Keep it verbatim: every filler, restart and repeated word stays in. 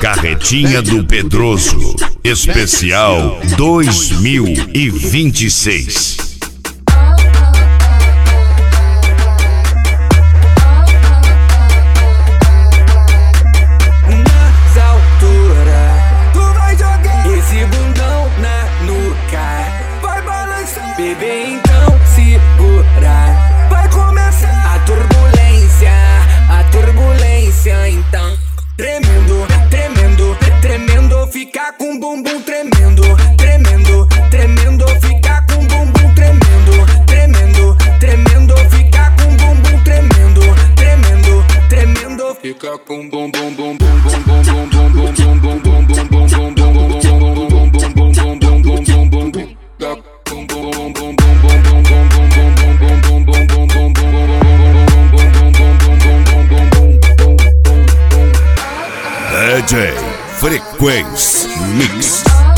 Carretinha do Pedroso, especial dois mil e vinte e seis. Bebê, então segura, vai começar a turbulência, a turbulência. Então, tremendo, tremendo, tremendo, ficar com bumbum tremendo, tremendo, tremendo, ficar com bumbum tremendo, tremendo, tremendo, ficar com bumbum tremendo, tremendo, tremendo, ficar com bumbum bum bum bum bum bum bum bum bum bum bum bum bum bum D J Frequência Mix.